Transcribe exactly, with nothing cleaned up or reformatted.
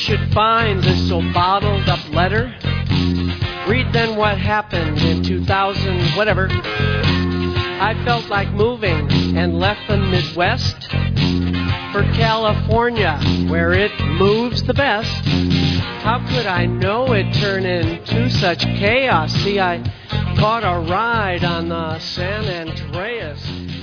should find this so bottled up letter. Read then what happened in two thousand, whatever. I felt like moving and left the Midwest for California, where it moves the best. How could I know it'd turn into such chaos? See, I caught a ride on the San Andreas.